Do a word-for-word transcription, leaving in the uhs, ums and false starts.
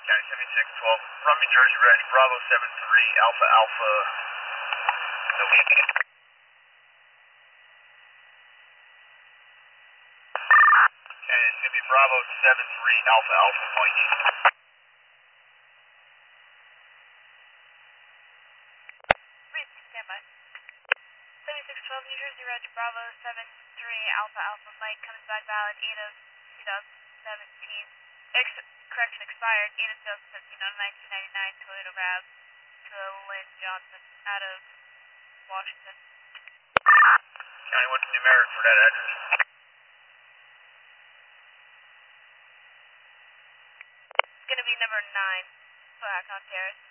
County seventy-six twelve, from New Jersey, ready, Bravo seven three, Alpha Alpha, no weak. And it's going to be Bravo seven three, Alpha Alpha, point east. Standby. seventy-six twelve, New Jersey, ready, Bravo seven three, Alpha Alpha, Mike, comes back valid, eight of two thousand seventeen. Ex correction expired, eight of two thousand seventeen on nineteen ninety-nine Toyota RAV to Lynn Johnson out of Washington. County, what's the numeric for that address? It's going to be number nine, Black on Terrace.